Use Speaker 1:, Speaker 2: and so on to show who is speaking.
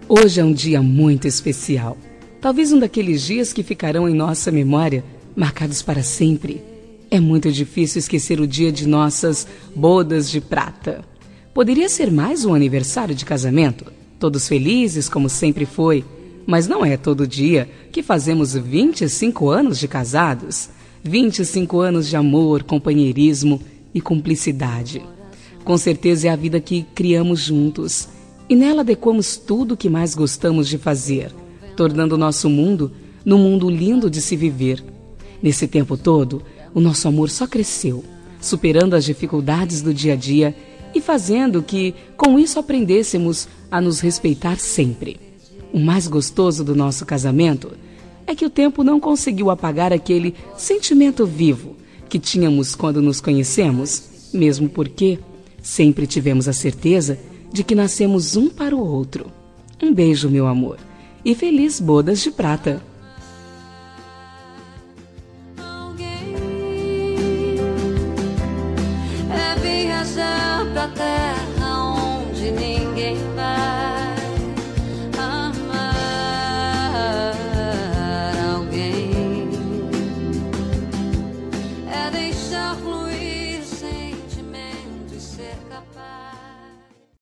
Speaker 1: Hoje é um dia muito especial. Talvez um daqueles dias que ficarão em nossa memória, marcados para sempre. É muito difícil esquecer o dia de nossas bodas de prata. Poderia ser mais um aniversário de casamento, todos felizes como sempre foi, mas não é todo dia que fazemos 25 anos de casados, 25 anos de amor, companheirismo e cumplicidade. Com certeza é a vida que criamos juntos e nela adequamos tudo o que mais gostamos de fazer, tornando o nosso mundo num mundo lindo de se viver. Nesse tempo todo, o nosso amor só cresceu, superando as dificuldades do dia a dia e fazendo que, com isso, aprendêssemos a nos respeitar sempre. O mais gostoso do nosso casamento é que o tempo não conseguiu apagar aquele sentimento vivo que tínhamos quando nos conhecemos, mesmo porque sempre tivemos a certeza de que nascemos um para o outro. Um beijo, meu amor, e feliz bodas de prata!